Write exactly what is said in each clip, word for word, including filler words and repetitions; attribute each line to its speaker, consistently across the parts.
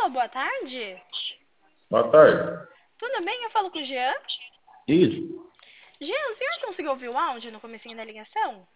Speaker 1: Alô, boa tarde.
Speaker 2: Boa tarde.
Speaker 1: Tudo bem? Eu falo com o Jean.
Speaker 2: Isso.
Speaker 1: Jean, o senhor conseguiu ouvir o áudio no comecinho da ligação?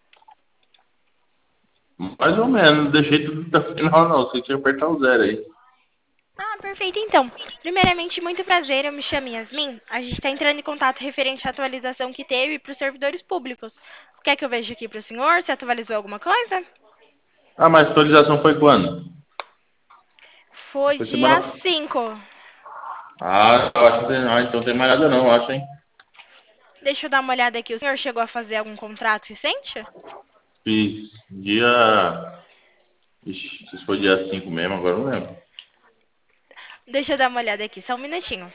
Speaker 2: Mais ou menos, não deixei tudo até o final não, você tinha que apertar o zero aí.
Speaker 1: Ah, perfeito então. Primeiramente, muito prazer, eu me chamo Yasmin. A gente está entrando em contato referente à atualização que teve para os servidores públicos. Quer que eu veja aqui para o senhor? Se atualizou alguma coisa?
Speaker 2: Ah, mas a atualização foi quando?
Speaker 1: Foi
Speaker 2: Foi
Speaker 1: dia
Speaker 2: semana...
Speaker 1: cinco.
Speaker 2: Ah, eu acho que tem... Ah, então tem mais nada não, eu acho, hein?
Speaker 1: Deixa eu dar uma olhada aqui. O senhor chegou a fazer algum contrato recente?
Speaker 2: Fiz dia... Ixi, se foi dia cinco mesmo, agora eu não lembro.
Speaker 1: Deixa eu dar uma olhada aqui, só um minutinho.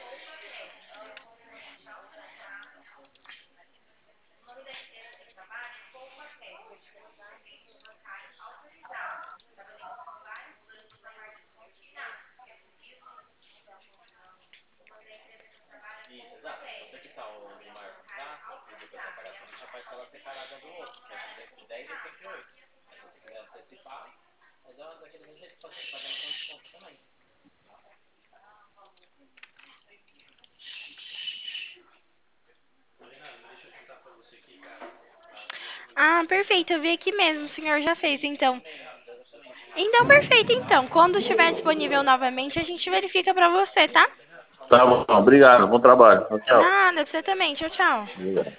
Speaker 1: Ah, perfeito, eu vi aqui mesmo, o senhor já fez, então. Então, perfeito, então. Quando estiver disponível novamente, a gente verifica pra você, tá?
Speaker 2: Tá bom, obrigado, bom trabalho. Tchau, tchau.
Speaker 1: Nada, pra você também. Tchau, tchau.
Speaker 2: Obrigado.